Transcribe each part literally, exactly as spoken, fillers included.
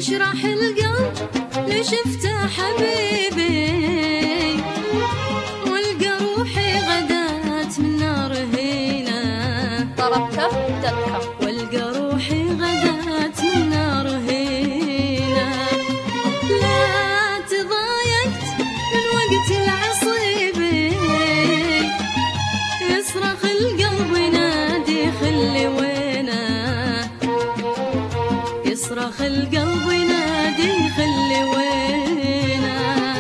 يشرح القلب لشفته حبيبي، والقى روحي غدات من نار هينا. ضربته دكه والقى روحي غدات من نار هينا. لا تضايقت من وقت العصيبي، يصرخ القلب ينادي خلي وينه، يصرخ القلب ينادي خلي وينه.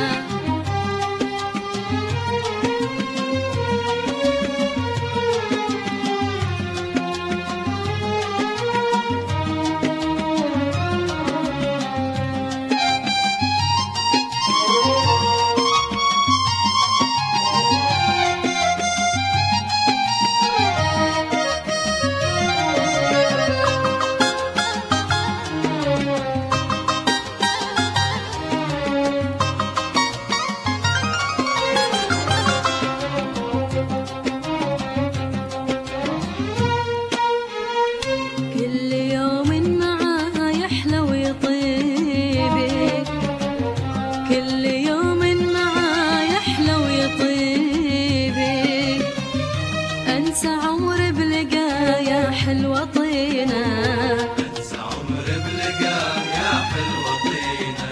كل يوم معاه يحلى ويطيبي، كل يوم معاه يحلى ويطيبي. انسى عمري بلقايا حلوة طينة، انسى عمري بلقايا حلوة طينة.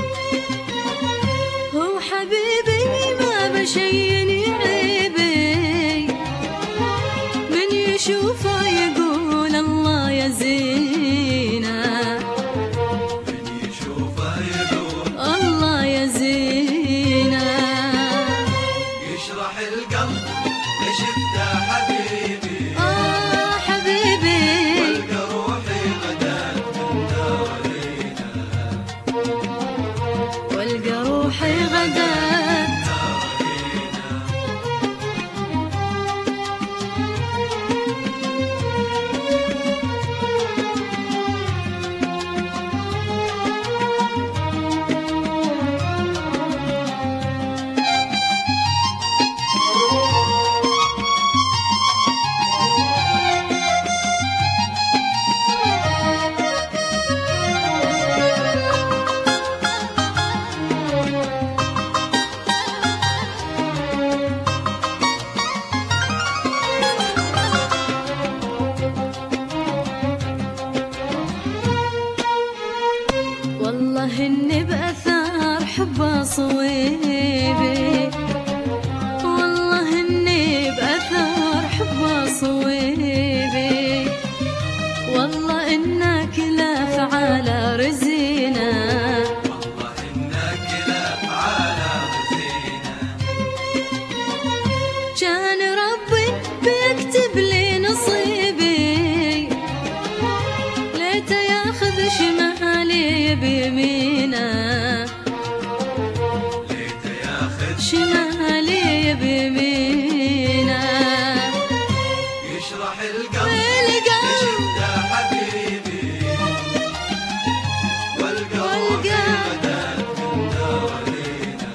هو حبيبي ما بشين يعيبي، من يشوفه يقول الله يا زينة، من يشوفه يقول الله يا زينة. يشرح القلب لشفته حبيبي، آه حبيبي، والقى روحي غدات من نار هينا. والقى روحي غدات. والله اني باثار حبه صويبي، والله اني باثار حبه صويبي. والله انك لا فعالة رزينة، والله انك لا فعالة رزينة. كان ربي بيكتب لي نصيبي، ليته ياخذ شمالي بيمينه، ليته ياخذ شمالي بيمينه. يشرح القلب لشفته حبيبي، والقى روحي غدات من نار هينا.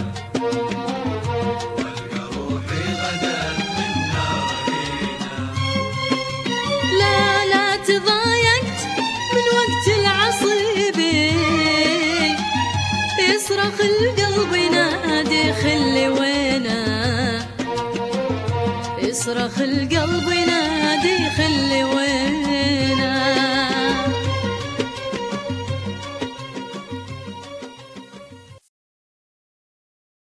والقى روحي غدات من نار هينا. لا لا تضايقت من وقت العصيبي، يصرخ القلب ينادي خلي وينه، يصرخ القلب ينادي خلي وينه.